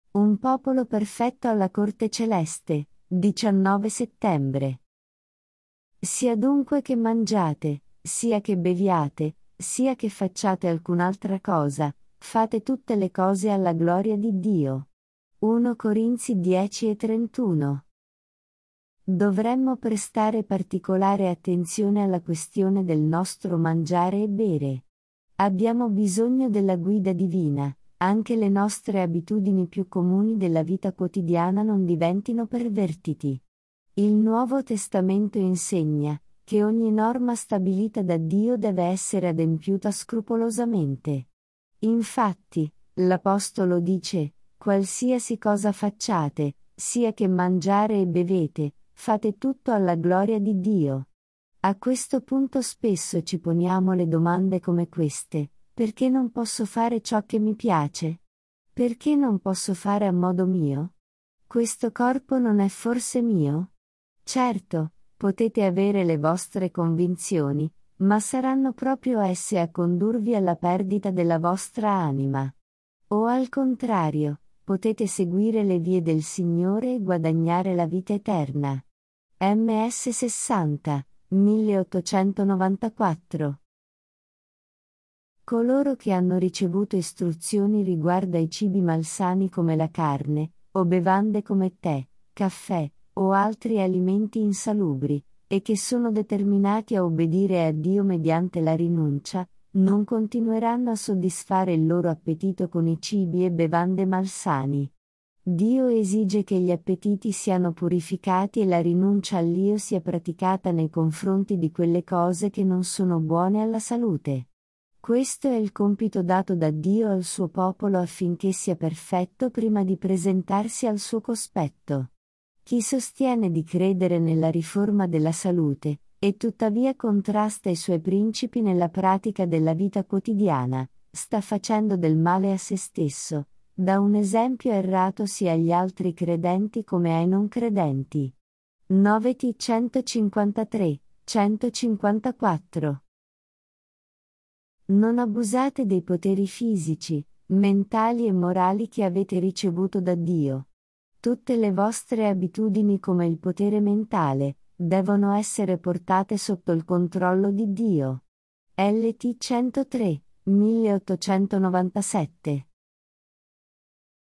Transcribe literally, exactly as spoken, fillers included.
Un popolo perfetto alla corte celeste, diciannove settembre. Sia dunque che mangiate, sia che beviate, sia che facciate alcun'altra cosa, fate tutte le cose alla gloria di Dio. primo Corinzi dieci e trentuno. Dovremmo prestare particolare attenzione alla questione del nostro mangiare e bere. Abbiamo bisogno della guida divina, anche le nostre abitudini più comuni della vita quotidiana non diventino pervertiti. Il Nuovo Testamento insegna che ogni norma stabilita da Dio deve essere adempiuta scrupolosamente. Infatti, l'Apostolo dice: qualsiasi cosa facciate, sia che mangiare e bevete, fate tutto alla gloria di Dio. A questo punto spesso ci poniamo le domande come queste: perché non posso fare ciò che mi piace? Perché non posso fare a modo mio? Questo corpo non è forse mio? Certo, potete avere le vostre convinzioni, ma saranno proprio esse a condurvi alla perdita della vostra anima. O al contrario, potete seguire le vie del Signore e guadagnare la vita eterna. M S sessanta, milleottocentonovantaquattro. Coloro che hanno ricevuto istruzioni riguardo ai cibi malsani come la carne, o bevande come tè, caffè, o altri alimenti insalubri, e che sono determinati a obbedire a Dio mediante la rinuncia, non continueranno a soddisfare il loro appetito con i cibi e bevande malsani. Dio esige che gli appetiti siano purificati e la rinuncia all'io sia praticata nei confronti di quelle cose che non sono buone alla salute. Questo è il compito dato da Dio al suo popolo affinché sia perfetto prima di presentarsi al suo cospetto. Chi sostiene di credere nella riforma della salute, e tuttavia contrasta i suoi principi nella pratica della vita quotidiana, sta facendo del male a se stesso, dà un esempio errato sia agli altri credenti come ai non credenti. nove T centocinquantatré, centocinquantaquattro. Non abusate dei poteri fisici, mentali e morali che avete ricevuto da Dio. Tutte le vostre abitudini come il potere mentale, devono essere portate sotto il controllo di Dio. L T centotré, milleottocentonovantasette.